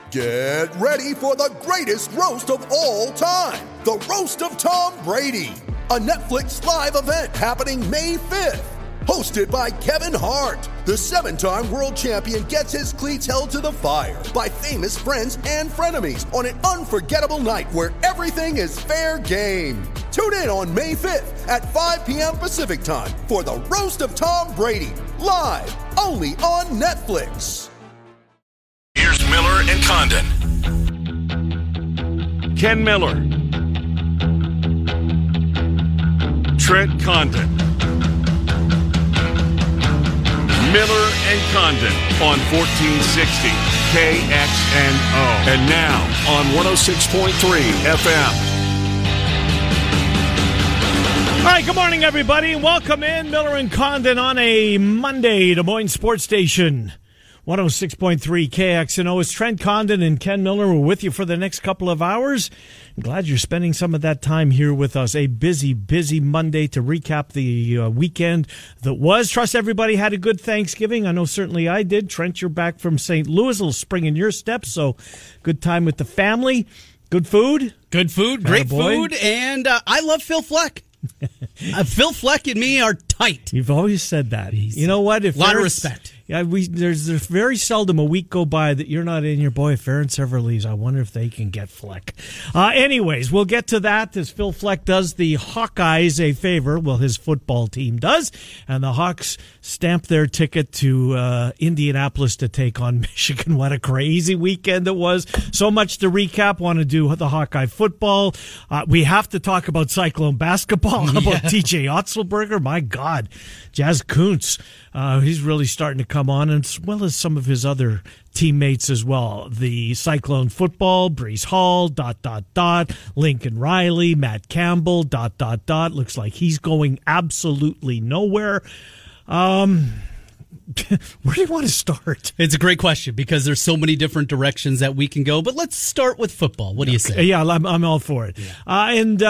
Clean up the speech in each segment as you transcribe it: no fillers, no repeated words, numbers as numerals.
Get ready for the greatest roast of all time, the Roast of Tom Brady, a Netflix live event happening May 5th. Hosted by Kevin Hart, the 7-time world champion gets his cleats held to the fire by famous friends and frenemies on an unforgettable night where everything is fair game. Tune in on May 5th at 5 p.m. Pacific time for the Roast of Tom Brady, live only on Netflix. Here's Miller and Condon. Ken Miller. Trent Condon. Miller and Condon on 1460 KXNO. And now on 106.3 FM. All right, good morning, everybody. Welcome in. Miller and Condon on a Monday, Des Moines Sports Station. 106.3 KXNO. It's Trent Condon and Ken Miller. We're with you for the next couple of hours. I'm glad you're spending some of that time here with us. A busy Monday to recap the weekend that was. Trust everybody had a good Thanksgiving. I know certainly I did. Trent, you're back from St. Louis, a little spring in your steps, so good time with the family. Good food. Good food, great food, and I love Phil Fleck. Phil Fleck and me are tight. You've always said that. You know what? A lot of respect. Yeah, there's very seldom a week go by that you're not in your boy. If Ferentz ever leaves, I wonder if they can get Fleck. Anyways, we'll get to that as Phil Fleck does the Hawkeyes a favor. Well, his football team does. And the Hawks stamp their ticket to Indianapolis to take on Michigan. What a crazy weekend it was. So much to recap. Want to do the Hawkeye football. We have to talk about Cyclone basketball. How about TJ Otzelberger? My God. Jazz Kuntz. He's really starting to come on, as well as some of his other teammates as well. The Cyclone football, Breece Hall, ... Lincoln Riley, Matt Campbell, ... Looks like he's going absolutely nowhere. Where do you want to start? It's a great question because there's so many different directions that we can go, but let's start with football. What do you say? Yeah, I'm all for it. Yeah.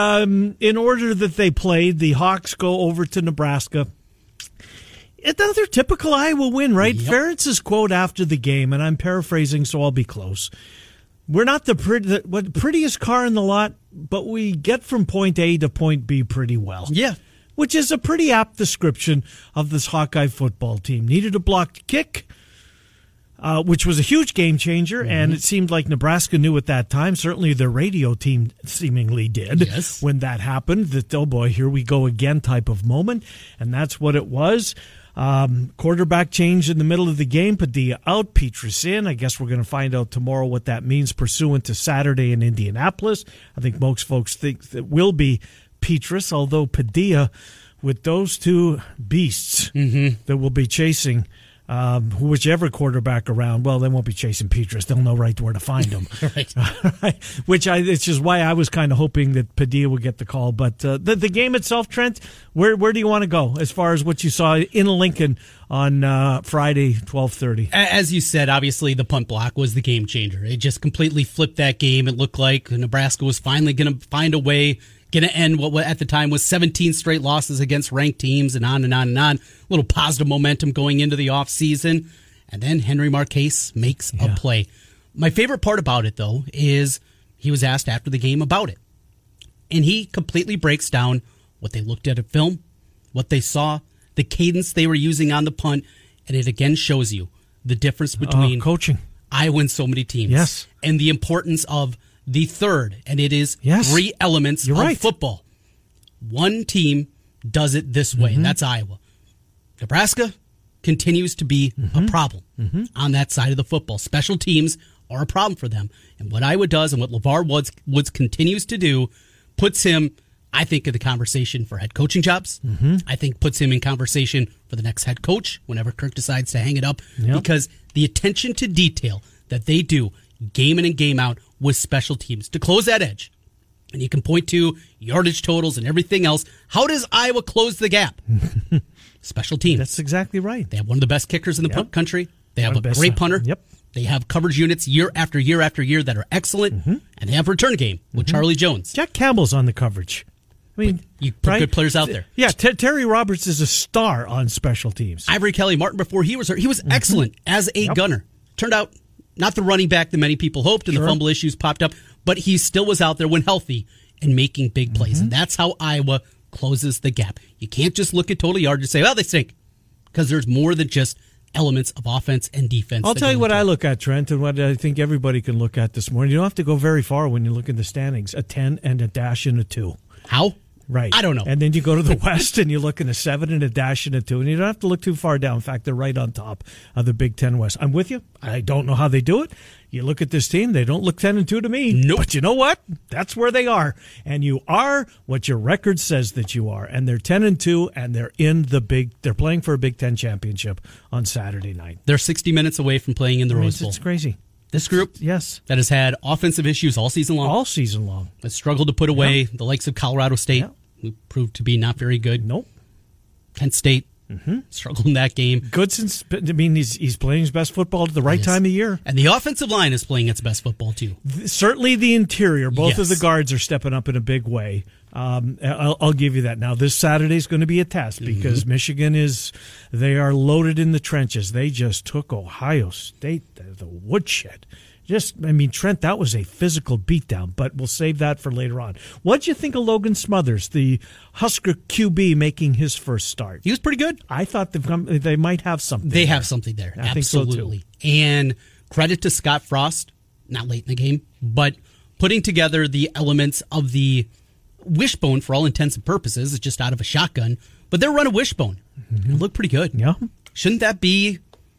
In order that they played, the Hawks go over to Nebraska. Another typical Iowa win, right? Yep. Ferentz's quote after the game, and I'm paraphrasing, so I'll be close. We're not the prettiest car in the lot, but we get from point A to point B pretty well. Yeah. Which is a pretty apt description of this Hawkeye football team. Needed a blocked kick, which was a huge game changer, and it seemed like Nebraska knew at that time. Certainly their radio team seemingly did when that happened. That, oh boy, here we go again type of moment, and that's what it was. Quarterback change in the middle of the game. Padilla out, Petrus in. I guess we're going to find out tomorrow what that means pursuant to Saturday in Indianapolis. I think most folks think that will be Petrus, although Padilla, with those two beasts that will be chasing whichever quarterback around, well, they won't be chasing Petrus. They'll know right where to find him. Right. It's just why I was kind of hoping that Padilla would get the call. But the game itself, Trent, where do you want to go as far as what you saw in Lincoln on Friday, 12:30? As you said, obviously the punt block was the game changer. It just completely flipped that game. It looked like Nebraska was finally going to find a way, going to end what at the time was 17 straight losses against ranked teams, and on and on and on. A little positive momentum going into the offseason. And then Henry Marquez makes a play. My favorite part about it, though, is he was asked after the game about it. And he completely breaks down what they looked at film, what they saw, the cadence they were using on the punt, and it again shows you the difference between coaching Iowa and so many teams. And the importance of the third, and it is three elements of football. One team does it this way, and that's Iowa. Nebraska continues to be a problem on that side of the football. Special teams are a problem for them. And what Iowa does and what LeVar Woods continues to do puts him, I think, in the conversation for head coaching jobs. I think puts him in conversation for the next head coach whenever Kirk decides to hang it up. Because the attention to detail that they do game in and game out with special teams to close that edge. And you can point to yardage totals and everything else. How does Iowa close the gap? Special teams. That's exactly right. They have one of the best kickers in the country. They have a great punter. They have coverage units year after year after year that are excellent. And they have a return game with Charlie Jones. Jack Campbell's on the coverage. I mean, you put good players out there. Yeah, Terry Roberts is a star on special teams. Ivory Kelly Martin, before he was hurt, he was excellent as a gunner. Turned out not the running back that many people hoped, and the fumble issues popped up, but he still was out there when healthy and making big plays. And that's how Iowa closes the gap. You can't just look at total yardage and say, well, they stink, because there's more than just elements of offense and defense. I'll tell you what I look at, Trent, and what I think everybody can look at this morning. You don't have to go very far when you look at the standings. A 10 and a dash and a 2. How? Right. I don't know. And then you go to the West and you look at a 7 and a dash and a 2, and you don't have to look too far down. In fact, they're right on top of the Big Ten West. I'm with you. I don't know how they do it. You look at this team, they don't look 10 and 2 to me. Nope. But you know what? That's where they are. And you are what your record says that you are. And they're 10 and 2, and they're they're playing for a Big Ten championship on Saturday night. They're 60 minutes away from playing in the Rose Bowl. It's crazy. This group, yes, that has had offensive issues all season long. Has struggled to put away the likes of Colorado State, who proved to be not very good. Nope. Kent State struggled in that game. Good since, I mean, he's playing his best football at the right time of year. And the offensive line is playing its best football, too. Certainly the interior. Both of the guards are stepping up in a big way. I'll give you that. Now, this Saturday is going to be a test because Michigan they are loaded in the trenches. They just took Ohio State, the woodshed. Trent, that was a physical beatdown, but we'll save that for later on. What'd you think of Logan Smothers, the Husker QB, making his first start? He was pretty good. I thought they might have something. They have something there. I Absolutely. think so too. And credit to Scott Frost, not late in the game, but putting together the elements of the wishbone for all intents and purposes. It's just out of a shotgun, but they're run a wishbone. It looked pretty good. Yeah. Shouldn't that be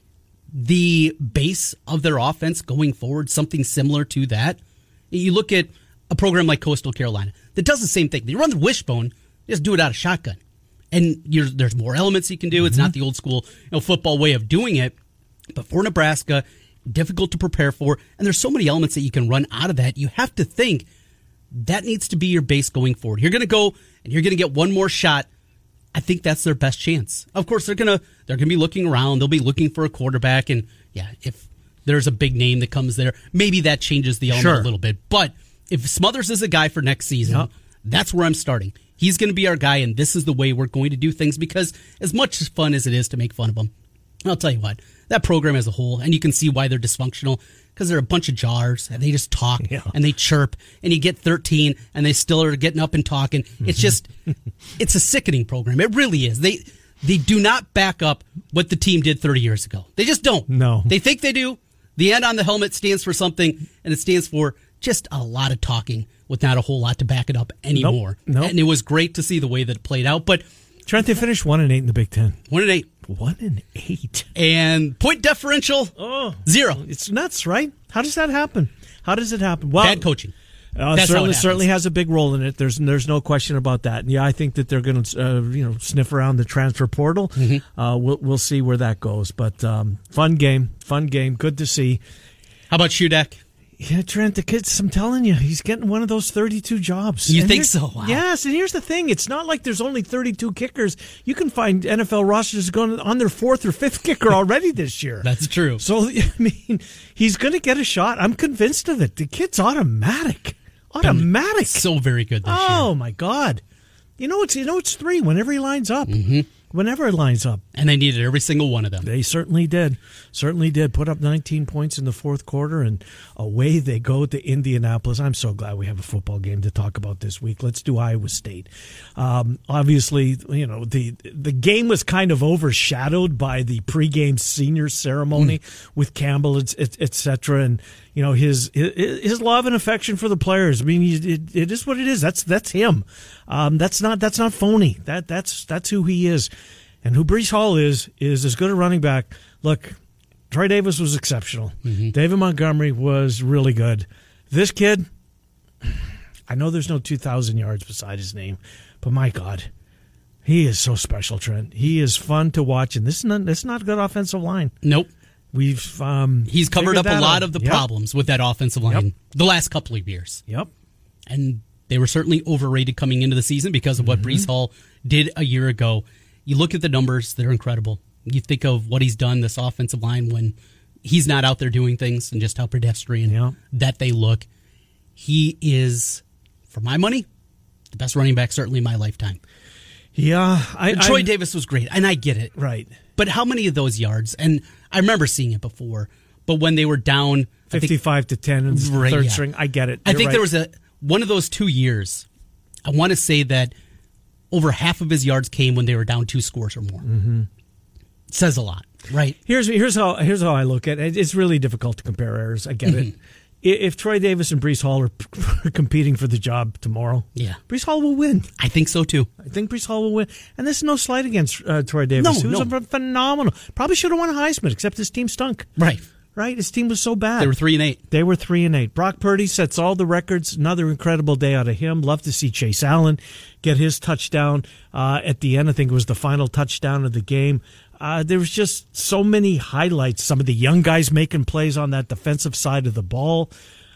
the base of their offense going forward, something similar to that? You look at a program like Coastal Carolina that does the same thing. They run the wishbone, just do it out of shotgun. And there's more elements you can do. It's not the old school football way of doing it. But for Nebraska, difficult to prepare for. And there's so many elements that you can run out of that. You have to think that needs to be your base going forward. You're going to go and you're going to get one more shot. I think that's their best chance. Of course, they're gonna be looking around. They'll be looking for a quarterback, and if there's a big name that comes there, maybe that changes the element a little bit. But if Smothers is a guy for next season, that's where I'm starting. He's going to be our guy, and this is the way we're going to do things. Because as much fun as it is to make fun of him, I'll tell you what, that program as a whole, and you can see why they're dysfunctional. Because they're a bunch of jars, and they just talk, and they chirp, and you get 13, and they still are getting up and talking. It's just, it's a sickening program. It really is. They do not back up what the team did 30 years ago. They just don't. No. They think they do. The N on the helmet stands for something, and it stands for just a lot of talking with not a whole lot to back it up anymore. Nope. And it was great to see the way that it played out. But Trent, they finished 1-8 in the Big Ten. 1-8. 1-8. And point differential, 0. It's nuts, right? How does that happen? How does it happen? Well, bad coaching. Certainly has a big role in it. There's no question about that. And I think that they're going to sniff around the transfer portal. We'll see where that goes. But fun game, good to see. How about Shudak? Yeah, Trent, the kid's, I'm telling you, he's getting one of those 32 jobs. You think so? Wow. Yes, and here's the thing. It's not like there's only 32 kickers. You can find NFL rosters going on their 4th or 5th kicker already this year. That's true. So, he's going to get a shot. I'm convinced of it. The kid's automatic. So very good this year. Oh, my God. It's 3 whenever he lines up. Whenever it lines up. And they needed every single one of them. They certainly did. Put up 19 points in the fourth quarter, and away they go to Indianapolis. I'm so glad we have a football game to talk about this week. Let's do Iowa State. Obviously, the game was kind of overshadowed by the pregame senior ceremony with Campbell, et cetera, and his love and affection for the players. I mean, it is what it is. That's him. That's not phony. That's who he is, and who Breece Hall is as good a running back. Look, Troy Davis was exceptional. David Montgomery was really good. This kid, I know there's no 2,000 yards beside his name, but my God, he is so special, Trent. He is fun to watch, and this is not a good offensive line. Nope. He's covered up a lot of the problems with that offensive line the last couple of years. Yep. And they were certainly overrated coming into the season because of what Breece Hall did a year ago. You look at the numbers, they're incredible. You think of what he's done, this offensive line, when he's not out there doing things, and just how pedestrian that they look. He is, for my money, the best running back certainly in my lifetime. Yeah. Troy Davis was great, and I get it. Right. But how many of those yards, and I remember seeing it before, but when they were down 55-10 in the third string. I get it. I think there was one of those 2 years. I want to say that over half of his yards came when they were down 2 scores or more. Mm-hmm. It says a lot, right? Here's how I look at it. It's really difficult to compare errors. I get it. If Troy Davis and Breece Hall are competing for the job tomorrow, Breece Hall will win. I think so too. I think Breece Hall will win. And this is no slight against Troy Davis. He was phenomenal. Probably should have won a Heisman, except his team stunk. Right? His team was so bad. They were 3-8. They were 3-8. Brock Purdy sets all the records. Another incredible day out of him. Love to see Chase Allen get his touchdown at the end. I think it was the final touchdown of the game. There was just so many highlights. Some of the young guys making plays on that defensive side of the ball.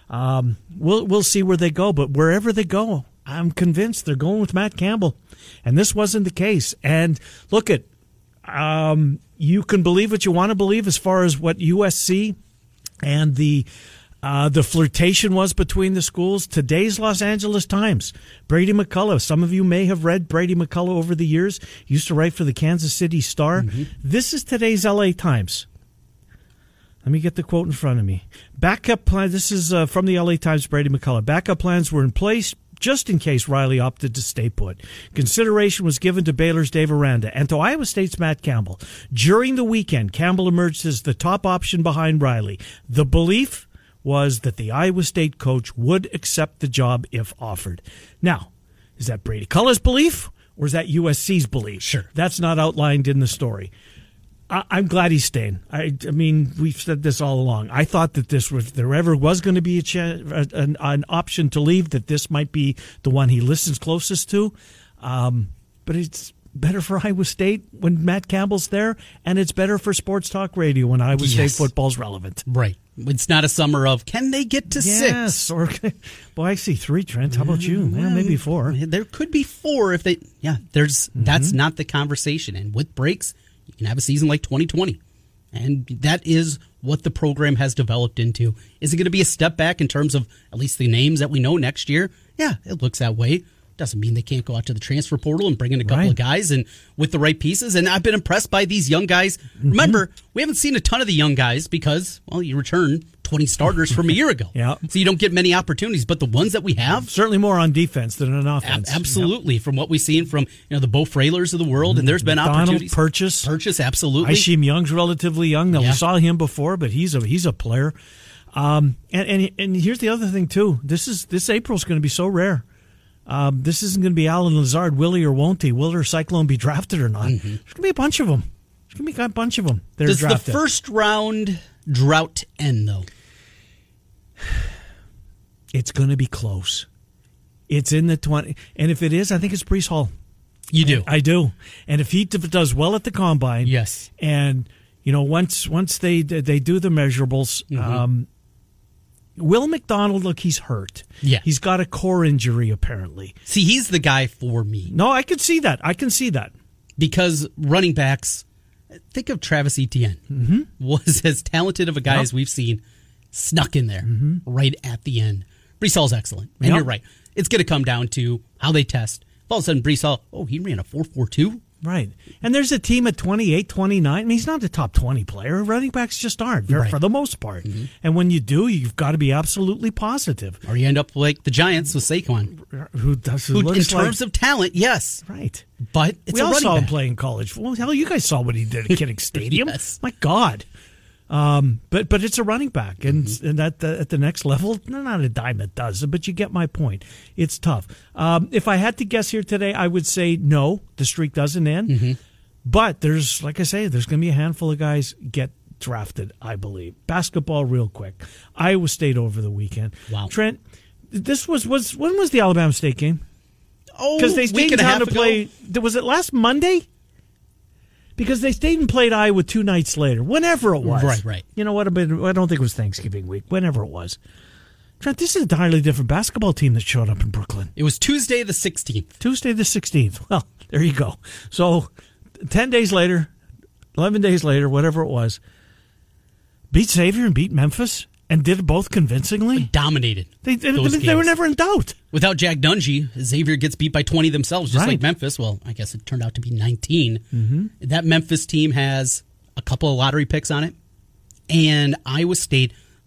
We'll see where they go, but wherever they go, I'm convinced they're going with Matt Campbell. And this wasn't the case. And look at, you can believe what you want to believe as far as what USC and the flirtation was between the schools. Today's Los Angeles Times, Brady McCullough. Some of you may have read Brady McCullough over the years. He used to write for the Kansas City Star. This is today's LA Times. Let me get the quote in front of me. Backup plan. This is from the LA Times, Brady McCullough. Backup plans were in place just in case Riley opted to stay put. Consideration was given to Baylor's Dave Aranda and to Iowa State's Matt Campbell. During the weekend, Campbell emerged as the top option behind Riley. The belief was that the Iowa State coach would accept the job if offered. Now, is that Brady McCullough's belief or is that USC's belief? Sure. That's not outlined in the story. I'm glad he's staying. I mean, we've said this all along. I thought that if there ever was going to be an option to leave, that this might be the one he listens closest to. But it's better for Iowa State when Matt Campbell's there, and it's better for sports talk radio when Iowa State football's relevant. Right. It's not a summer of, can they get to 6? Or, boy, I see 3, Trent. How about you? Well, maybe 4. There could be 4 if they, that's not the conversation. And with breaks, you can have a season like 2020. And that is what the program has developed into. Is it going to be a step back in terms of at least the names that we know next year? Yeah, it looks that way. Doesn't mean they can't go out to the transfer portal and bring in a couple of guys and with the right pieces. And I've been impressed by these young guys. Remember, we haven't seen a ton of the young guys because, well, you return 20 starters from a year ago. So you don't get many opportunities. But the ones that we have, certainly more on defense than on offense. Absolutely. From what we've seen from the Bo Fraylers of the world, and there's been opportunities. Purchase, absolutely. Isheem Young's relatively young. Now, we saw him before, but he's a player. And here's the other thing too. This April's going to be so rare. This isn't going to be Alan Lazard, will he or won't he? Will their Cyclone be drafted or not? There's going to be a bunch of them. There's going to be a bunch of them that are drafted. Does the first round drought end, though? It's going to be close. It's in the 20. And if it is, I think it's Breece Hall. You do? I do. And if he does well at the combine. Yes. And, once they do the measurables, Will McDonald, look, he's hurt. Yeah. He's got a core injury, apparently. See, he's the guy for me. No, I can see that. Because running backs, think of Travis Etienne. Was as talented of a guy as we've seen, snuck in there right at the end. Breece Hall's excellent. And you're right. It's going to come down to how they test. If all of a sudden Breece Hall, he ran a 4.42. Right. And there's a team at 28, 29. I mean, he's not a top 20 player. Running backs just aren't, for the most part. And when you do, you've got to be absolutely positive. Or you end up like the Giants with Saquon. Who in terms of talent, yes. Right. But it's we all saw him play in college. Well, hell, you guys saw what he did at Kinnick Stadium. Yes. My God. But it's a running back, and at the next level, not a dime that does it, but you get my point. It's tough. If I had to guess here today, I would say no, the streak doesn't end. But there's, like I say, there's going to be a handful of guys get drafted, I believe. Basketball, real quick. Iowa State over the weekend. Wow. Trent, this when was the Alabama State game? Because they stayed in town to play. Was it last Monday? Because they stayed and played Iowa 2 nights later, whenever it was. Right. You know what? I don't think it was Thanksgiving week, whenever it was. Trent, this is an entirely different basketball team that showed up in Brooklyn. It was Tuesday the 16th. Tuesday the 16th. Well, there you go. So 10 days later, 11 days later, whatever it was, beat Xavier and beat Memphis and did it both convincingly. Dominated. They were never in doubt. Without Jack Dungy, Xavier gets beat by 20 themselves, just like Memphis. Well, I guess it turned out to be 19. That Memphis team has a couple of lottery picks on it. And Iowa State,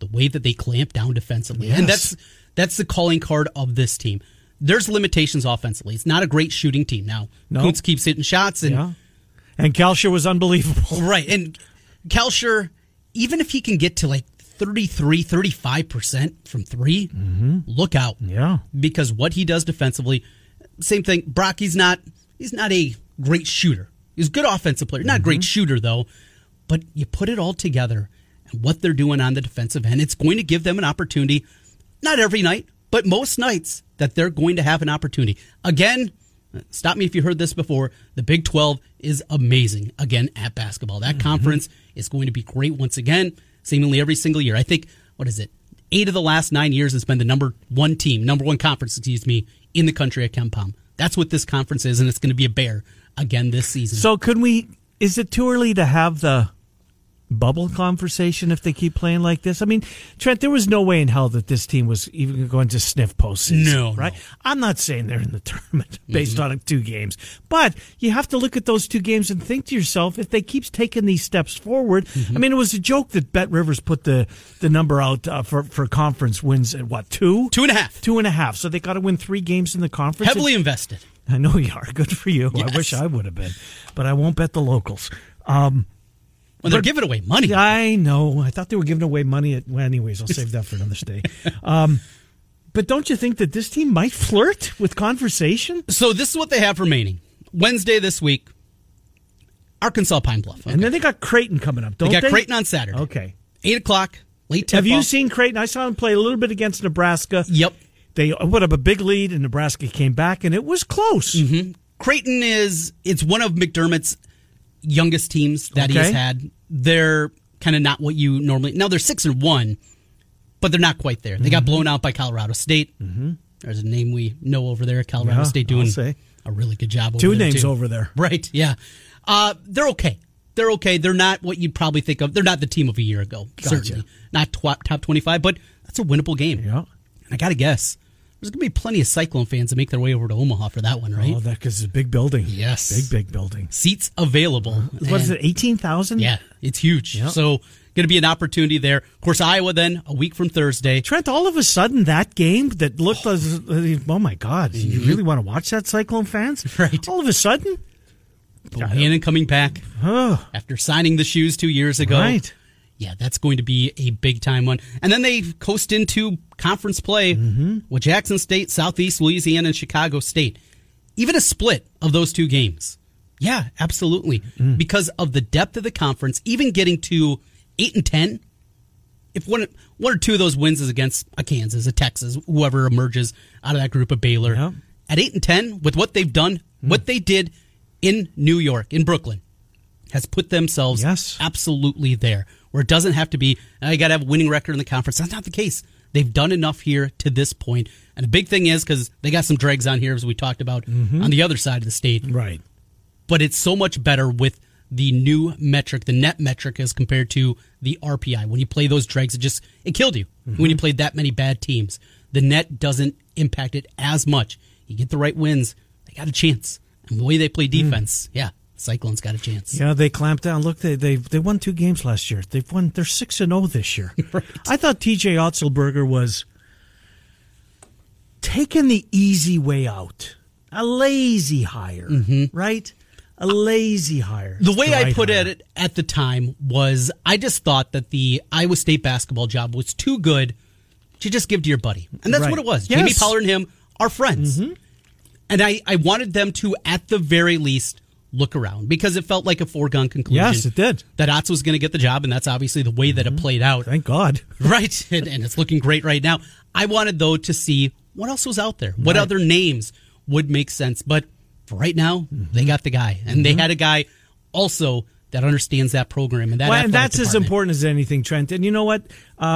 the way that they clamp down defensively. Yes. And that's the calling card of this team. There's limitations offensively. It's not a great shooting team. Now, Kuntz keeps hitting shots. And Kalsher was unbelievable. Right. And Kalsher, even if he can get to like 33, 35% from three, look out. Yeah. Because what he does defensively, same thing. Brock, he's not a great shooter. He's a good offensive player. Not a great shooter, though. But you put it all together, and what they're doing on the defensive end, it's going to give them an opportunity, not every night, but most nights, that they're going to have an opportunity. Again, stop me if you heard this before, the Big 12 is amazing, again, at basketball. That conference is going to be great once again, seemingly every single year. I think, 8 of the last 9 years has been the number one conference, in the country at KenPom. That's what this conference is, and it's going to be a bear again this season. So is it too early to have the bubble conversation if they keep playing like this? I mean, Trent, there was no way in hell that this team was even going to sniff postseason. No, right? I'm not saying they're in the tournament based on 2 games, but you have to look at those 2 games and think to yourself, if they keep taking these steps forward. I mean, it was a joke that Bet Rivers put the number out for conference wins at what, 2? 2.5. 2.5. So they got to win 3 games in the conference. Heavily invested. I know you are. Good for you. Yes. I wish I would have been, but I won't bet the locals. Well, they're giving away money. I know. I thought they were giving away money. Anyways, I'll save that for another day. But don't you think that this team might flirt with conversation? So this is what they have remaining. Wednesday this week, Arkansas Pine Bluff. Okay. And then they got Creighton coming up, don't they? They got Creighton on Saturday. Okay. 8 o'clock, late tip-off. Have you seen Creighton? I saw them play a little bit against Nebraska. Yep. They put up a big lead, and Nebraska came back, and it was close. Creighton it's one of McDermott's youngest teams that he has had. They're kind of not what you normally... Now, they're 6-1, but they're not quite there. They got blown out by Colorado State. There's a name we know over there. Colorado State doing a really good job over there. 2 names over there. Right, yeah. They're okay. They're okay. They're not what you'd probably think of. They're not the team of a year ago, certainly. Not top 25, but that's a winnable game. Yeah. I got to guess, there's going to be plenty of Cyclone fans that make their way over to Omaha for that one, right? Oh, that because it's a big building. Yes. Big building. Seats available. What is it, 18,000? Yeah, it's huge. Yep. So, going to be an opportunity there. Of course, Iowa then, a week from Thursday. Trent, all of a sudden, that game that looked as, oh my God, you really want to watch that, Cyclone fans? Right. All of a sudden? Bohannon coming back after signing the shoes 2 years ago. Right. Yeah, that's going to be a big-time one. And then they coast into conference play with Jackson State, Southeast Louisiana, and Chicago State. Even a split of those 2 games. Yeah, absolutely. Because of the depth of the conference, even getting to 8-10, if one or 2 of those wins is against a Kansas, a Texas, whoever emerges out of that group of Baylor, at 8-10, with what they've done, what they did in New York, in Brooklyn, has put themselves absolutely there. Where it doesn't have to be, you got to have a winning record in the conference. That's not the case. They've done enough here to this point. And the big thing is, because they got some dregs on here, as we talked about, on the other side of the state. Right. But it's so much better with the new metric, the net metric, as compared to the RPI. When you play those dregs, it killed you. When you played that many bad teams. The net doesn't impact it as much. You get the right wins, they got a chance. And the way they play defense, Cyclones got a chance. Yeah, they clamped down. Look, they won 2 games last year. They're 6-0 this year. Right. I thought TJ Otzelberger was taking the easy way out, a lazy hire, right? A lazy hire. The way I put it at the time was, I just thought that the Iowa State basketball job was too good to just give to your buddy, and that's what it was. Yes. Jamie Pollard and him are friends, and I wanted them to, at the very least, look around, because it felt like a foregone conclusion. Yes, it did. That Otz was going to get the job, and that's obviously the way that it played out. Thank God. Right, and it's looking great right now. I wanted, though, to see what else was out there, what other names would make sense. But for right now, they got the guy, and they had a guy also that understands that program. And that and that's as important as anything, Trent. And you know what?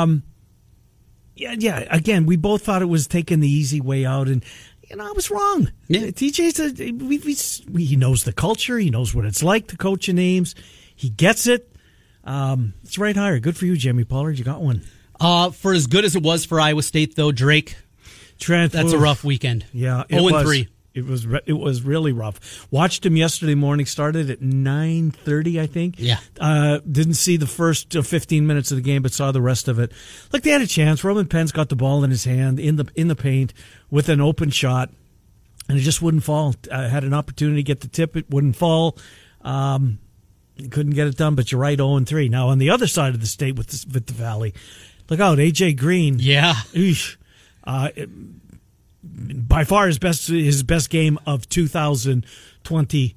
Again, we both thought it was taking the easy way out, and I was wrong. Yeah. TJ's he knows the culture. He knows what it's like to coach in Ames. He gets it. It's the right hire. Good for you, Jamie Pollard. You got one. For as good as it was for Iowa State, though, Drake, Trent, that's a rough weekend. Yeah, 0-3. It was really rough. Watched him yesterday morning. Started at 9:30, I think. Yeah. Didn't see the first 15 minutes of the game, but saw the rest of it. Like, they had a chance. Roman Penn's got the ball in his hand in the paint with an open shot, and it just wouldn't fall. Had an opportunity to get the tip. It wouldn't fall. Couldn't get it done, but you're right, 0-3. Now, on the other side of the state with the Valley, look out, A.J. Green. Yeah. By far his best game of 2020,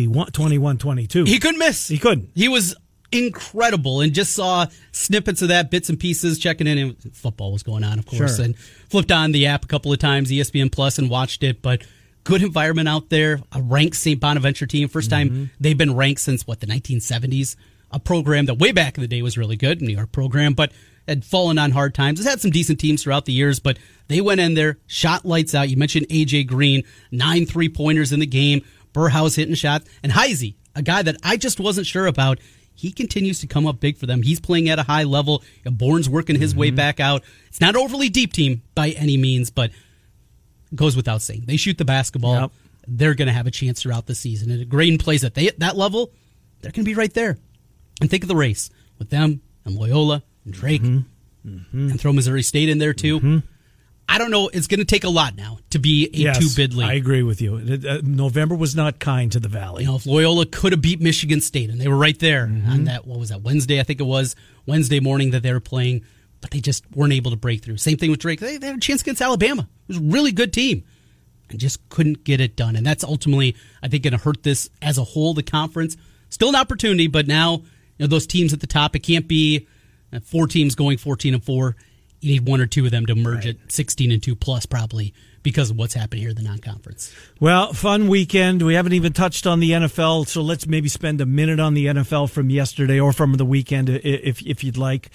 21, 22. He couldn't miss. He couldn't. He was incredible, and just saw snippets of that, bits and pieces, checking in. And football was going on, of course, sure. And flipped on the app a couple of times, ESPN Plus, and watched it. But good environment out there. A ranked St. Bonaventure team. First time they've been ranked since, the 1970s. A program that way back in the day was really good, New York program, but had fallen on hard times. It's had some decent teams throughout the years, but they went in there, shot lights out. You mentioned A.J. Green, 9 3-pointers in the game, Burhouse hitting shots, and Heisey, a guy that I just wasn't sure about. He continues to come up big for them. He's playing at a high level. Bourne's working his way back out. It's not an overly deep team by any means, but it goes without saying. They shoot the basketball. Yep. They're going to have a chance throughout the season. And if Graydon plays at that level, they're going to be right there. And think of the race with them and Loyola and Drake, and throw Missouri State in there too. I don't know. It's going to take a lot now to be a 2-bid league. I agree with you. November was not kind to the Valley. If Loyola could have beat Michigan State, and they were right there on that, what was that, Wednesday? I think it was Wednesday morning that they were playing, but they just weren't able to break through. Same thing with Drake. They had a chance against Alabama. It was a really good team, and just couldn't get it done. And that's ultimately, I think, going to hurt this as a whole, the conference. Still an opportunity, but now those teams at the top, it can't be 4 teams going 14-4. You need 1 or 2 of them to merge at 16-2 plus, probably, because of what's happened here in the non-conference. Well, fun weekend. We haven't even touched on the NFL, so let's maybe spend a minute on the NFL from yesterday or from the weekend, if you'd like.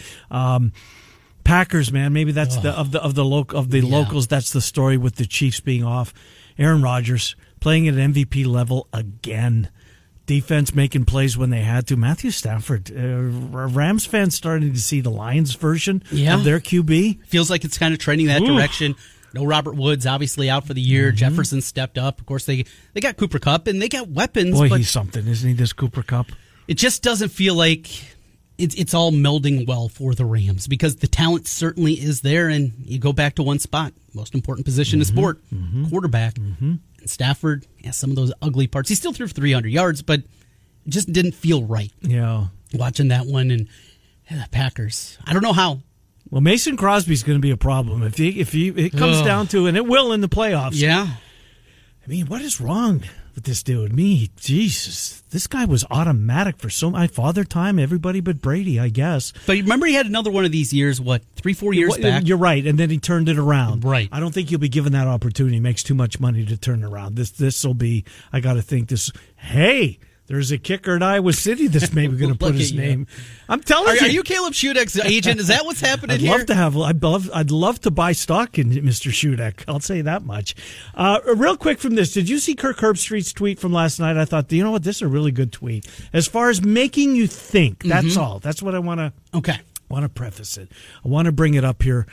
Packers, man, maybe that's the locals. That's the story with the Chiefs being off. Aaron Rodgers playing at an MVP level again. Defense making plays when they had to. Matthew Stafford, Rams fans starting to see the Lions version of their QB. Feels like it's kind of trending that direction. No Robert Woods, obviously out for the year. Jefferson stepped up. Of course, they got Cooper Kupp, and they got weapons. Boy, but he's something, isn't he, this Cooper Kupp? It just doesn't feel like it's all melding well for the Rams, because the talent certainly is there, and you go back to one spot. Most important position in sport, quarterback. And Stafford, some of those ugly parts. He still threw for 300 yards, but it just didn't feel right. Yeah. Watching that one, and the Packers. I don't know how. Well, Mason Crosby's going to be a problem if it comes down to, and it will in the playoffs. Yeah. I mean, what is wrong with this dude? Jesus, this guy was automatic for my father time, everybody but Brady, I guess. But remember, he had another one of these years, 3-4 years back? You're right, and then he turned it around. Right. I don't think he'll be given that opportunity. He makes too much money to turn it around. This will be, I got to think this, hey, there's a kicker at Iowa City that's maybe going to put his name. I'm telling you. Are you Caleb Schudek's agent? Is that what's happening here? I'd love to buy stock in Mr. Schudek. I'll say that much. Real quick from this, did you see Kirk Herbstreit's tweet from last night? I thought, you know what, this is a really good tweet. As far as making you think, that's all. That's what I want to. Okay. Want to preface it. I want to bring it up here.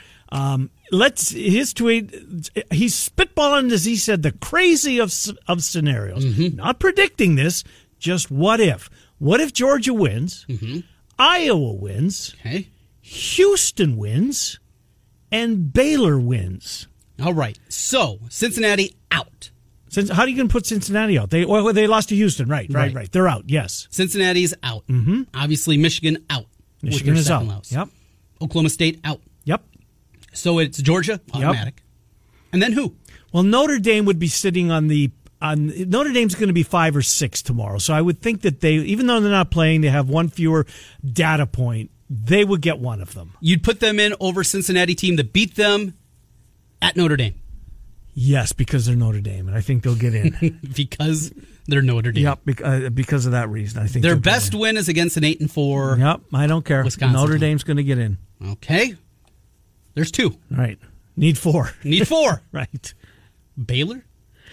His tweet, he's spitballing, as he said, the crazy of scenarios. Not predicting this. Just what if? What if Georgia wins, Iowa wins, Houston wins, and Baylor wins? All right. So, Cincinnati out. How are you going to put Cincinnati out? They lost to Houston. Right. They're out, yes. Cincinnati's out. Obviously, Michigan out. Michigan is out. Loss. Yep. Oklahoma State out. Yep. So, it's Georgia, automatic. Yep. And then who? Well, Notre Dame would be sitting on Notre Dame's going to be 5 or 6 tomorrow, so I would think that they, even though they're not playing, they have one fewer data point. They would get one of them. You'd put them in over Cincinnati team that beat them at Notre Dame. Yes, because they're Notre Dame, and I think they'll get in. Because they're Notre Dame. Yep, because of that reason, I think their best win is against an 8-4. Yep, I don't care. Wisconsin Notre team. Dame's going to get in. Okay, there's 2. Right, need 4. Need 4. Right. Baylor.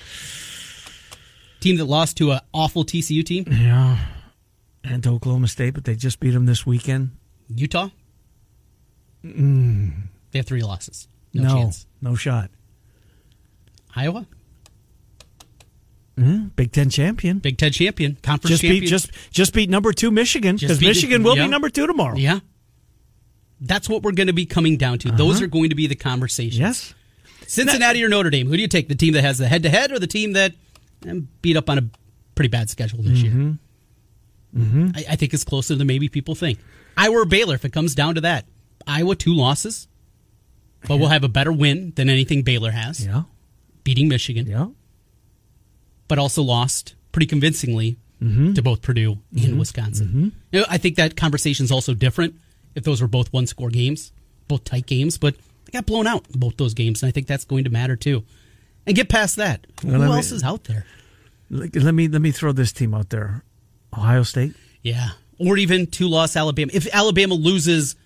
Team that lost to an awful TCU team. Yeah. And to Oklahoma State, but they just beat them this weekend. Utah? They have 3 losses. No chance. No shot. Iowa? Big Ten champion. Conference champion. Just beat number 2 Michigan, because Michigan will be number 2 tomorrow. Yeah. That's what we're going to be coming down to. Those are going to be the conversations. Yes. Cincinnati or Notre Dame? Who do you take? The team that has the head-to-head or the team that beat up on a pretty bad schedule this year? I think it's closer than maybe people think. Iowa or Baylor, if it comes down to that. Iowa, 2 losses, but we'll have a better win than anything Baylor has. Yeah. Beating Michigan. Yeah. But also lost pretty convincingly to both Purdue and Wisconsin. You know, I think that conversation is also different if those were both one-score games, both tight games, but they got blown out in both those games, and I think that's going to matter too. And get past that. Who else is out there? Let me throw this team out there. Ohio State? Yeah. Or even 2-loss Alabama. If Alabama loses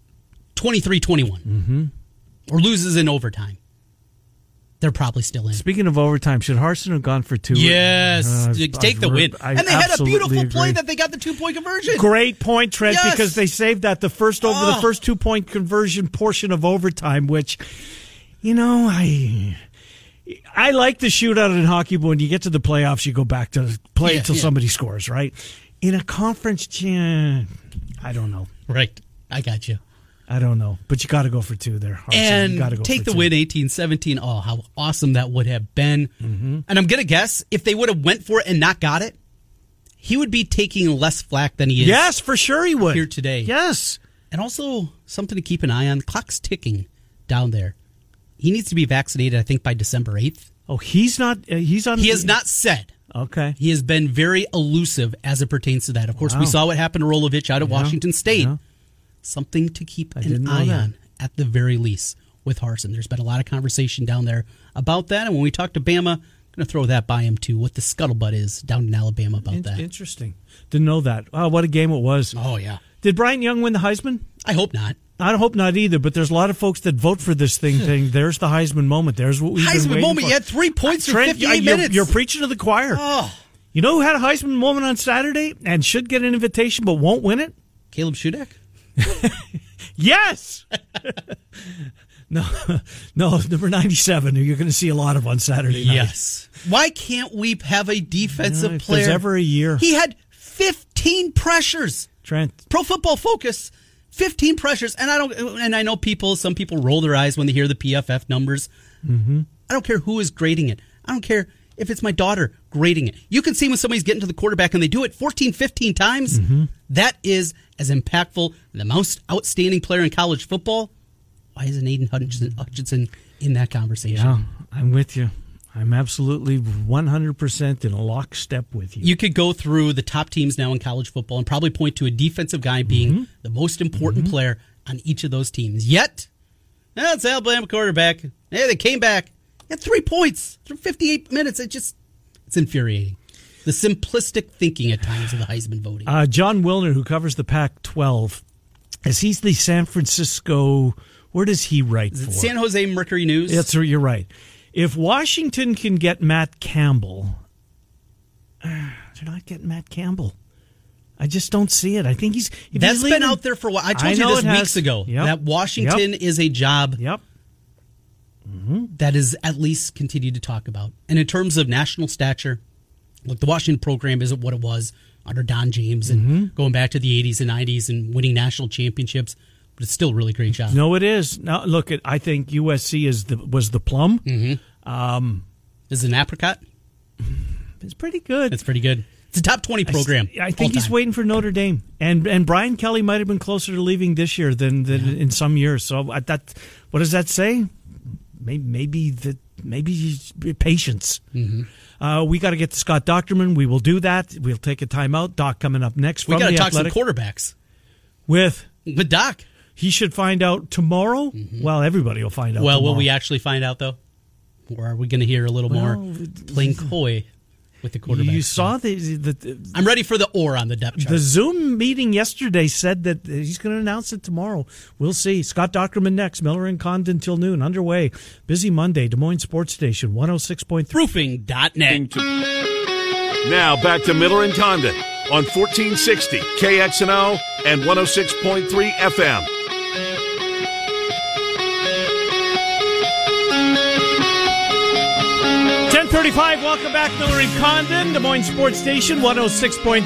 23-21 or loses in overtime, they're probably still in. Speaking of overtime, should Harsin have gone for 2? Yes. Take the win. And they had a beautiful play that they got the 2-point conversion. Great point, Trent, because they saved that the first 2-point conversion portion of overtime, which, you know, I like the shootout in hockey, but when you get to the playoffs, you go back to play until somebody scores, right? In a conference, I don't know. Right. I got you. I don't know, but you got to go for 2 there. And take the win 18-17. Oh, how awesome that would have been. And I'm going to guess if they would have went for it and not got it, he would be taking less flack than he is. Yes, for sure he would. Here today. Yes. And also something to keep an eye on. The clock's ticking down there. He needs to be vaccinated, I think, by December 8th. Oh, he's not. He has not said. Okay. He has been very elusive as it pertains to that. Of course, we saw what happened to Rolovich out at Washington State. Yeah. Something to keep an eye on, at the very least, with Harsin. There's been a lot of conversation down there about that. And when we talk to Bama, I'm going to throw that by him, too, what the scuttlebutt is down in Alabama about that. Interesting. Didn't know that. Oh, what a game it was. Oh, yeah. Did Bryant Young win the Heisman? I hope not. I hope not either, but there's a lot of folks that vote for this thing saying, there's the Heisman moment. There's what we've been waiting moment. for. You had 3 points in 58 minutes. You're preaching to the choir. Oh. You know who had a Heisman moment on Saturday and should get an invitation but won't win it? Caleb Shudak? Yes! No, number 97, who you're going to see a lot of on Saturday night. Yes. Why can't we have a defensive player? There's ever a year. He had 15 pressures. Trent. Pro Football Focus, 15 pressures. And I know some people roll their eyes when they hear the PFF numbers. I don't care who is grading it. I don't care if it's my daughter grading it. You can see when somebody's getting to the quarterback and they do it 14, 15 times. That is as impactful. The most outstanding player in college football. Why isn't Aiden Hutchinson in that conversation? Yeah, I'm with you. I'm absolutely 100% in lockstep with you. You could go through the top teams now in college football and probably point to a defensive guy being the most important player on each of those teams. Yet, that's Alabama quarterback. Hey, they came back. Had 3 points through 58 minutes. It's infuriating. The simplistic thinking at times of the Heisman voting. John Wilner, who covers the Pac-12, as he's the San Francisco, where does he write for? San Jose Mercury News. That's right, you're right. If Washington can get Matt Campbell, they're not getting Matt Campbell. I just don't see it. I think that's been out there for a while. I told you this weeks ago that Washington is a job that is at least continued to talk about. And in terms of national stature, look, the Washington program isn't what it was under Don James and going back to the 80s and 90s and winning national championships, but it's still a really great job. No, it is. Now, look, I think USC was the plum. Is it an apricot? It's pretty good. It's pretty good. It's a top 20 program. I think he's waiting for Notre Dame. And Brian Kelly might have been closer to leaving this year than in some years. So what does that say? Maybe patience. We got to get to Scott Docterman. We will do that. We'll take a timeout. Doc coming up next. We got to talk some quarterbacks with Doc. He should find out tomorrow. Well, everybody will find out. Well, tomorrow. Will we actually find out though, or are we going to hear a little more playing coy with the quarterbacks? You saw I'm ready for the on the depth chart. The Zoom meeting yesterday said that he's going to announce it tomorrow. We'll see. Scott Docterman next. Miller and Condon till noon. Underway. Busy Monday. Des Moines Sports Station 106.3. Roofing.net. Now back to Miller and Condon on 1460 KXNO and 106.3 FM. 10:34 6:45, welcome back, Miller and Condon, Des Moines Sports Station, 106.3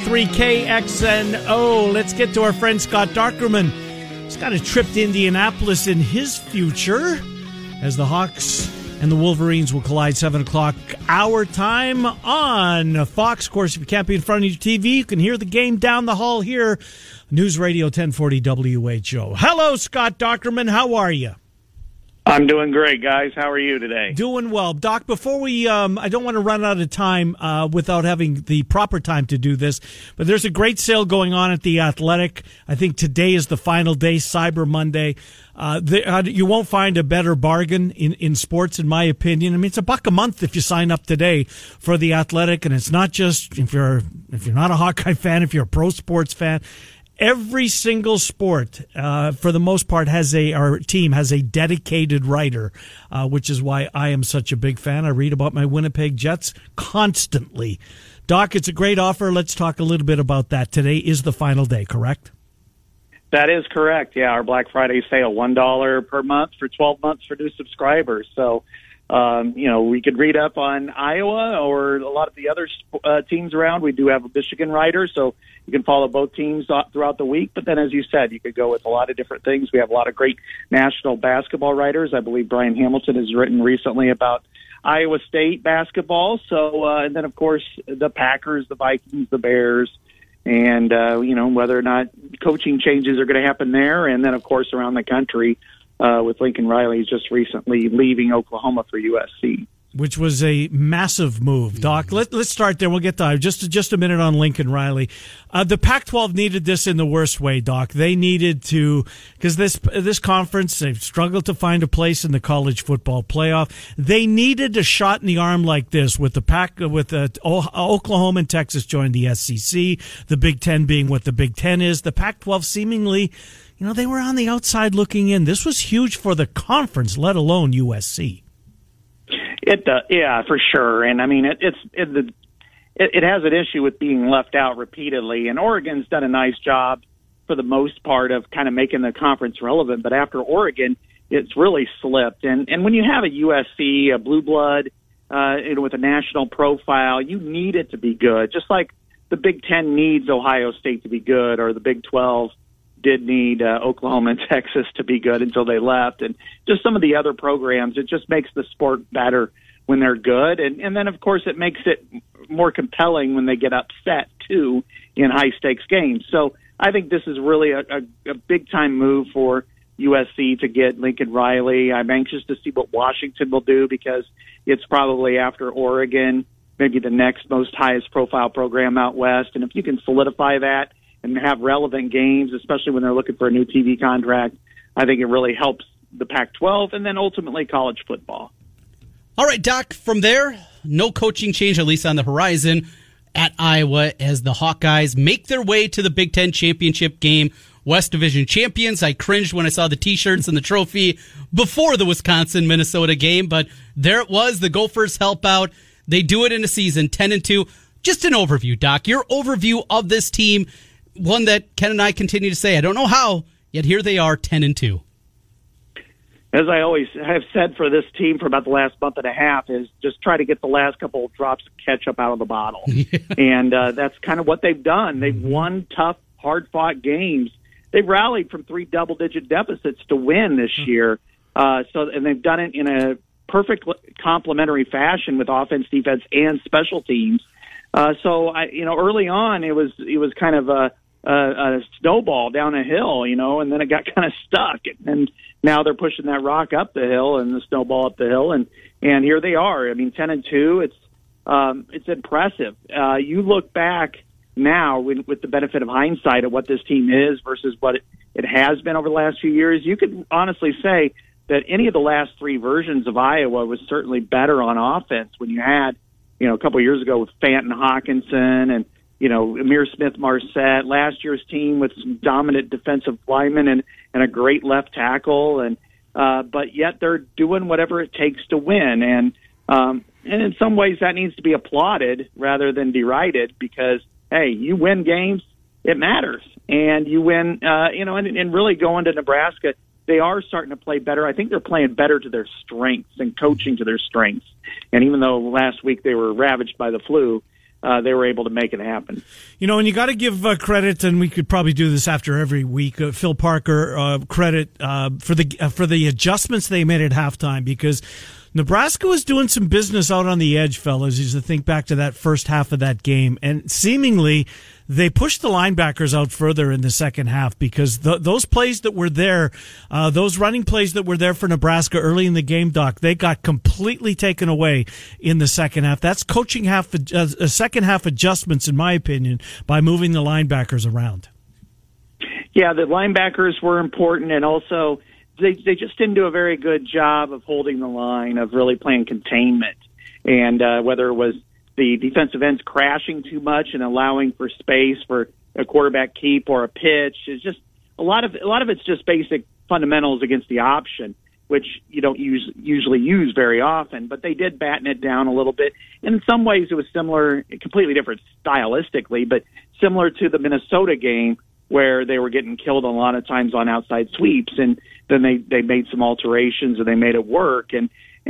KXNO. Let's get to our friend Scott Dochterman. He's got a trip to Indianapolis in his future as the Hawks and the Wolverines will collide 7 o'clock our time on Fox. Of course, if you can't be in front of your TV, you can hear the game down the hall here. News Radio 1040 WHO. Hello, Scott Dochterman. How are you? I'm doing great, guys. How are you today? Doing well. Doc, before we, I don't want to run out of time without having the proper time to do this, but there's a great sale going on at The Athletic. I think today is the final day, Cyber Monday. You won't find a better bargain in sports, in my opinion. I mean, it's $1 a month if you sign up today for The Athletic, and it's not just if you're not a Hawkeye fan, if you're a pro sports fan. Every single sport, for the most part, our team has a dedicated writer, which is why I am such a big fan. I read about my Winnipeg Jets constantly. Doc, it's a great offer. Let's talk a little bit about that. Today is the final day, correct? That is correct. Yeah, our Black Friday sale, $1 per month for 12 months for new subscribers. So, we could read up on Iowa or a lot of the other teams around. We do have a Michigan writer, so you can follow both teams throughout the week. But then, as you said, you could go with a lot of different things. We have a lot of great national basketball writers. I believe Brian Hamilton has written recently about Iowa State basketball. So, and then, of course, the Packers, the Vikings, the Bears, and, whether or not coaching changes are going to happen there. And then, of course, around the country, with Lincoln Riley just recently leaving Oklahoma for USC. Which was a massive move, Doc. Let's start there. We'll get to just a minute on Lincoln Riley. The Pac-12 needed this in the worst way, Doc. They needed to, because this conference, they've struggled to find a place in the college football playoff. They needed a shot in the arm like this with Oklahoma and Texas joined the SEC. The Big Ten being what the Big Ten is. The Pac-12 seemingly, they were on the outside looking in. This was huge for the conference, let alone USC. Yeah, for sure. And I mean, it has an issue with being left out repeatedly. And Oregon's done a nice job for the most part of kind of making the conference relevant. But after Oregon, it's really slipped. And when you have a USC, a blue blood, with a national profile, you need it to be good. Just like the Big Ten needs Ohio State to be good, or the Big 12 did need Oklahoma and Texas to be good until they left, and just some of the other programs. It just makes the sport better when they're good, and then of course it makes it more compelling when they get upset too in high stakes games. So I think this is really a big time move for USC to get Lincoln Riley. I'm anxious to see what Washington will do, because it's probably after Oregon maybe the next most highest profile program out west, and if you can solidify that and have relevant games, especially when they're looking for a new TV contract, I think it really helps the Pac-12 and then ultimately college football. All right, Doc, from there, no coaching change, at least on the horizon, at Iowa as the Hawkeyes make their way to the Big Ten championship game. West Division champions. I cringed when I saw the T-shirts and the trophy before the Wisconsin-Minnesota game, but there it was. The Gophers help out. They do it in a season, 10-2. Just an overview, Doc. Your overview of this team, one that Ken and I continue to say, I don't know how, yet here they are, 10-2. As I always have said for this team for about the last month and a half, is just try to get the last couple of drops of ketchup out of the bottle. And that's kind of what they've done. They've won tough, hard-fought games. They've rallied from 3 double-digit deficits to win this year. And they've done it in a perfect complementary fashion with offense, defense, and special teams. Early on, it was kind of a snowball down a hill, and then it got kind of stuck. And now they're pushing that rock up the hill and the snowball up the hill, and here they are. I mean, 10-2. It's impressive. You look back now with the benefit of hindsight at what this team is versus what it has been over the last few years. You could honestly say that any of the last 3 versions of Iowa was certainly better on offense when you had, a couple of years ago with Fant and Hawkinson and, Amir Smith-Marset, last year's team with some dominant defensive linemen and a great left tackle. But yet they're doing whatever it takes to win. And in some ways that needs to be applauded rather than derided, because, hey, you win games, it matters. And you win, and really going to Nebraska, they are starting to play better. I think they're playing better to their strengths and coaching to their strengths. And even though last week they were ravaged by the flu, they were able to make it happen. You know, and you got to give credit, and we could probably do this after every week. Phil Parker credit for the adjustments they made at halftime, because Nebraska was doing some business out on the edge, fellas. You should think back to that first half of that game, and seemingly they pushed the linebackers out further in the second half, because those plays that were there, those running plays that were there for Nebraska early in the game, Doc, they got completely taken away in the second half. That's coaching second half adjustments, in my opinion, by moving the linebackers around. Yeah, the linebackers were important, and also they just didn't do a very good job of holding the line, of really playing containment. And whether it was the defensive ends crashing too much and allowing for space for a quarterback keep or a pitch, is just a lot of it's just basic fundamentals against the option, which you don't usually use very often. But they did batten it down a little bit. And in some ways it was similar, completely different stylistically, but similar to the Minnesota game, where they were getting killed a lot of times on outside sweeps, and then they made some alterations and they made it work. And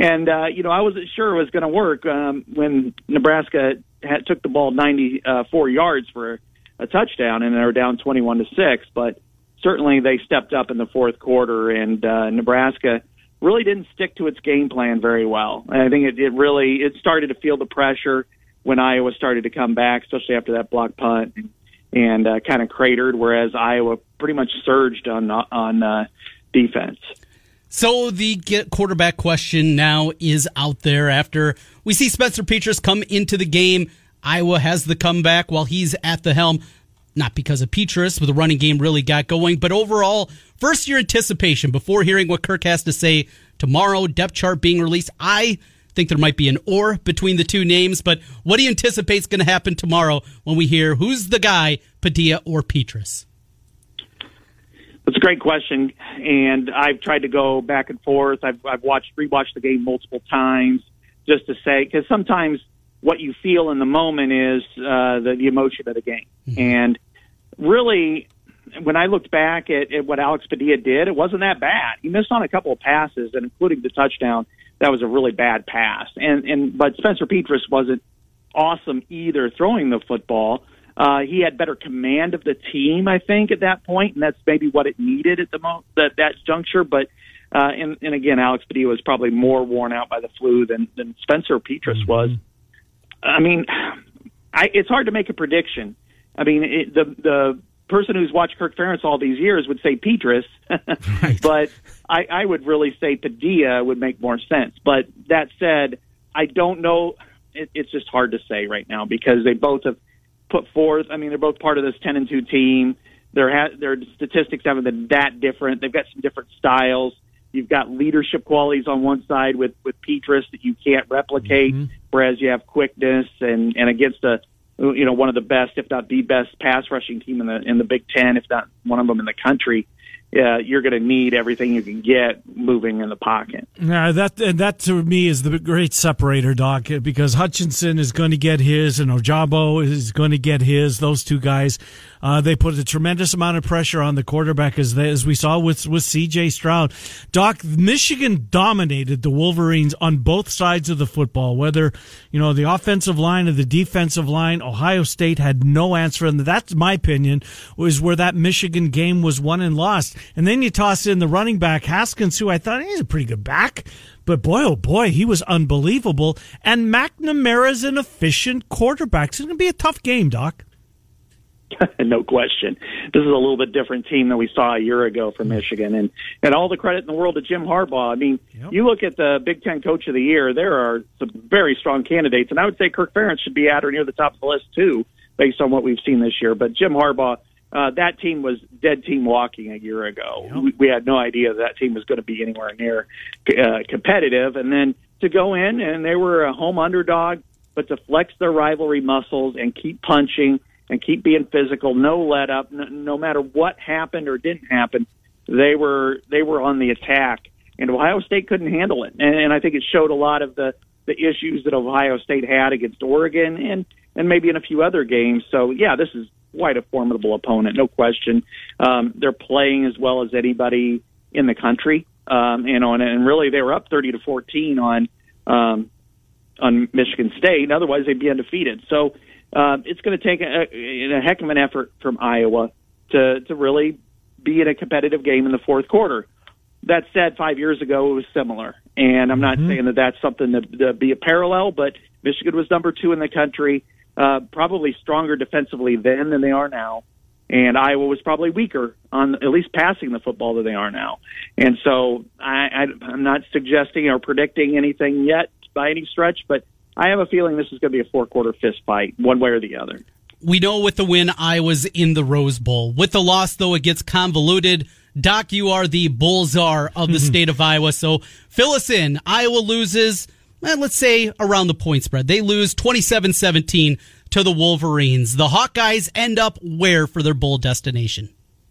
I wasn't sure it was going to work when Nebraska took the ball 94 yards for a touchdown, and they were down 21-6. But certainly they stepped up in the fourth quarter, and Nebraska really didn't stick to its game plan very well. And I think it started to feel the pressure when Iowa started to come back, especially after that block punt, and kind of cratered, whereas Iowa pretty much surged on defense. So the quarterback question now is out there after we see Spencer Petras come into the game. Iowa has the comeback while he's at the helm, not because of Petras, but the running game really got going. But overall, first year anticipation before hearing what Kirk has to say tomorrow, depth chart being released. I think there might be an or between the two names, but what do you anticipate is going to happen tomorrow when we hear who's the guy, Padilla or Petras? It's a great question, and I've tried to go back and forth. I've rewatched the game multiple times just to say, because sometimes what you feel in the moment is the emotion of the game. Mm-hmm. And really, when I looked back at what Alex Padilla did, it wasn't that bad. He missed on a couple of passes, and including the touchdown. That was a really bad pass. But Spencer Petras wasn't awesome either throwing the football. He had better command of the team, I think, at that point, and that's maybe what it needed at that juncture. But and again, Alex Padilla was probably more worn out by the flu than Spencer Petras was. I mean, it's hard to make a prediction. I mean, the person who's watched Kirk Ferentz all these years would say Petras, right. But I would really say Padilla would make more sense. But that said, I don't know. It's just hard to say right now because they both have put forth. I mean, they're both part of this 10-2 team. Their statistics haven't been that different. They've got some different styles. You've got leadership qualities on one side with Petras that you can't replicate, whereas you have quickness and against one of the best, if not the best, pass rushing team in the Big Ten, if not one of them in the country. You're going to need everything you can get moving in the pocket. Yeah, that to me is the great separator, Doc, because Hutchinson is going to get his and Ojabo is going to get his. Those two guys, they put a tremendous amount of pressure on the quarterback as we saw with C.J. Stroud. Doc, Michigan dominated the Wolverines on both sides of the football, whether the offensive line or the defensive line. Ohio State had no answer, and that's my opinion, was where that Michigan game was won and lost. And then you toss in the running back, Haskins, who I thought he's a pretty good back. But boy, oh boy, he was unbelievable. And McNamara's an efficient quarterback. It's going to be a tough game, Doc. No question. This is a little bit different team than we saw a year ago for Michigan. And all the credit in the world to Jim Harbaugh. I mean, You look at the Big Ten Coach of the Year, there are some very strong candidates. And I would say Kirk Ferentz should be at or near the top of the list, too, based on what we've seen this year. But Jim Harbaugh, that team was dead team walking a year ago. Yep. We had no idea that team was going to be anywhere near competitive. And then to go in, and they were a home underdog, but to flex their rivalry muscles and keep punching and keep being physical, no let up, no matter what happened or didn't happen, they were on the attack. And Ohio State couldn't handle it. And I think it showed a lot of the issues that Ohio State had against Oregon and maybe in a few other games. So, yeah, this is quite a formidable opponent, no question. They're playing as well as anybody in the country. And really they were up 30-14 on Michigan State. Otherwise, they'd be undefeated. So it's going to take a heck of an effort from Iowa to really be in a competitive game in the fourth quarter. That said, 5 years ago it was similar, and I'm not saying that that's something to be a parallel, but Michigan was number 2 in the country, probably stronger defensively then than they are now, and Iowa was probably weaker on at least passing the football than they are now. And so I'm not suggesting or predicting anything yet by any stretch, but I have a feeling this is going to be a four-quarter fist fight, one way or the other. We know with the win, Iowa's in the Rose Bowl. With the loss, though, it gets convoluted. Doc, you are the bull czar of the state of Iowa, so fill us in. Iowa loses, let's say, around the point spread. They lose 27-17 to the Wolverines. The Hawkeyes end up where for their bowl destination?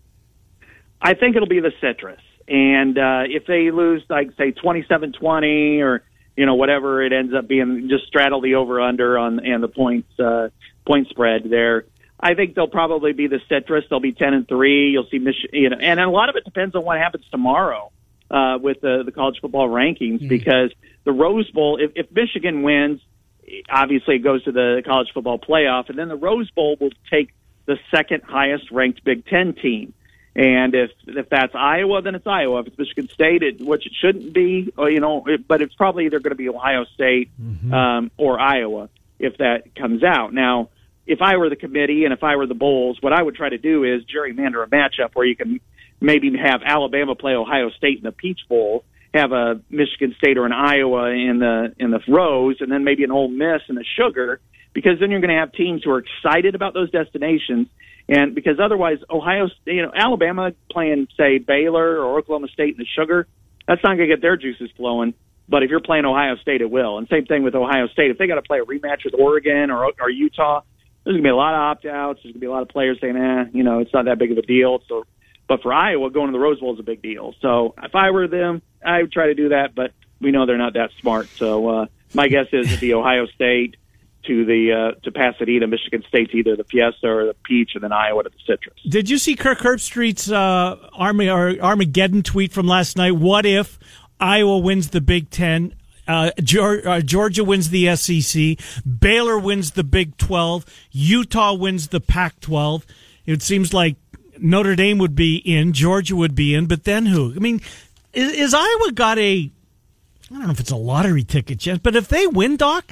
I think it'll be the Citrus. And if they lose, like, say, 27-20 or, whatever it ends up being, just straddle the over-under and the point spread there, I think they'll probably be the Citrus. They'll be 10-3. You'll see Michigan, and a lot of it depends on what happens tomorrow with the college football rankings, because the Rose Bowl, if Michigan wins, obviously it goes to the college football playoff, and then the Rose Bowl will take the second highest ranked Big Ten team. And if that's Iowa, then it's Iowa. If it's Michigan State, which it shouldn't be, but it's probably either going to be Ohio State or Iowa if that comes out. Now, if I were the committee and if I were the Bulls, what I would try to do is gerrymander a matchup where you can maybe have Alabama play Ohio State in the Peach Bowl, have a Michigan State or an Iowa in the Rose, and then maybe an Ole Miss in the Sugar, because then you're going to have teams who are excited about those destinations. And because otherwise, Alabama playing, say, Baylor or Oklahoma State in the Sugar, that's not going to get their juices flowing. But if you're playing Ohio State, it will. And same thing with Ohio State. If they got to play a rematch with Oregon or Utah, there's going to be a lot of opt-outs. There's going to be a lot of players saying, it's not that big of a deal. So, but for Iowa, going to the Rose Bowl is a big deal. So if I were them, I would try to do that, but we know they're not that smart. So my guess is it'd be Ohio State to Pasadena, Michigan State to either the Fiesta or the Peach, and then Iowa to the Citrus. Did you see Kirk Herbstreit's Armageddon tweet from last night? What if Iowa wins the Big Ten? Georgia wins the SEC, Baylor wins the Big 12, Utah wins the Pac-12. It seems like Notre Dame would be in, Georgia would be in, but then who? I mean, is Iowa got I don't know if it's a lottery ticket yet, but if they win, Doc,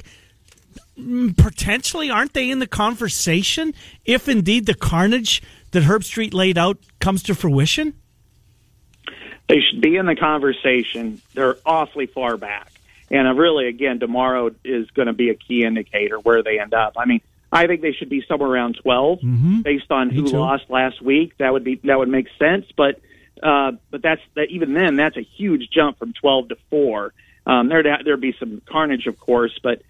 potentially aren't they in the conversation if indeed the carnage that Herbstreit laid out comes to fruition? They should be in the conversation. They're awfully far back. And really, again, tomorrow is going to be a key indicator where they end up. I mean, I think they should be somewhere around 12 based on who lost last week. That would make sense. But even then, that's a huge jump from 12 to 4. There'd be some carnage, of course, but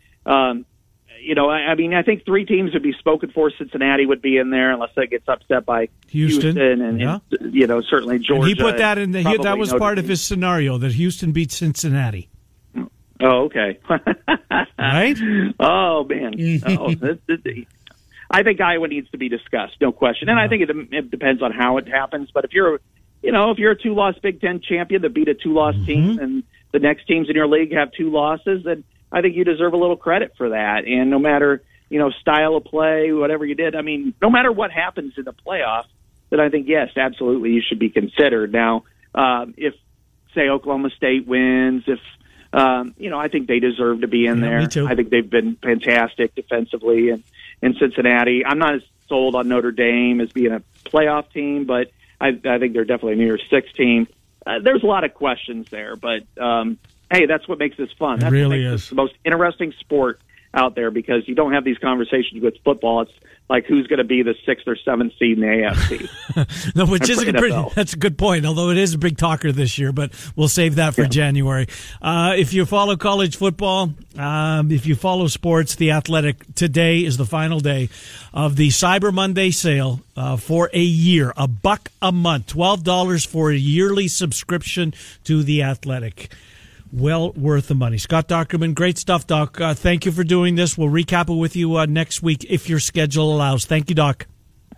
I think 3 teams would be spoken for. Cincinnati would be in there unless that gets upset by Houston and certainly Georgia. And he put that in that was part of his scenario that Houston beat Cincinnati. Oh, okay. Right? Oh, man. I think Iowa needs to be discussed, no question. And I think it depends on how it happens. But if you're a 2-loss Big Ten champion that beat a 2-loss team, and the next teams in your league have 2 losses, then I think you deserve a little credit for that. And no matter, style of play, whatever you did, I mean, no matter what happens in the playoffs, then I think, yes, absolutely, you should be considered. Now, if, say, Oklahoma State wins, if I think they deserve to be in there. Me too. I think they've been fantastic defensively in Cincinnati. I'm not as sold on Notre Dame as being a playoff team, but I think they're definitely a New Year's Six team. There's a lot of questions there, but hey, that's what makes this fun. That's it really what makes is the most interesting sport out there, because you don't have these conversations with football. It's like who's going to be the 6th or 7th seed in the AFC. No, which is that's a good point, although it is a big talker this year, but we'll save that for January. If you follow college football, if you follow sports, The Athletic, today is the final day of the Cyber Monday sale for a year, $1 a month, $12 for a yearly subscription to The Athletic. Well worth the money. Scott Dochterman, great stuff, Doc. Thank you for doing this. We'll recap it with you next week if your schedule allows. Thank you, Doc.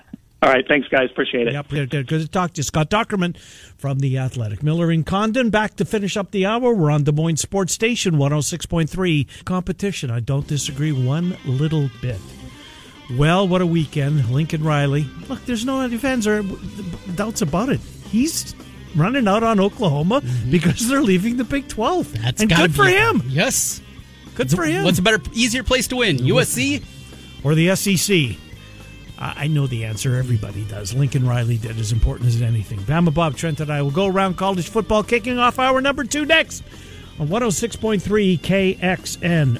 All right, thanks, guys. Appreciate it. Yep, good to talk to you. Scott Dockerman from The Athletic. Miller and Condon back to finish up the hour. We're on Des Moines Sports Station 106.3. Competition, I don't disagree one little bit. Well, what a weekend. Lincoln Riley. Look, there's no any fans or doubts about it. He's running out on Oklahoma because they're leaving the Big 12. That's and good for him. Yes. Good for him. What's a better, easier place to win, USC? Or the SEC? I know the answer. Everybody does. Lincoln Riley did, as important as anything. Bama Bob Trent and I will go around college football, kicking off hour number 2 next on 106.3 KXNO.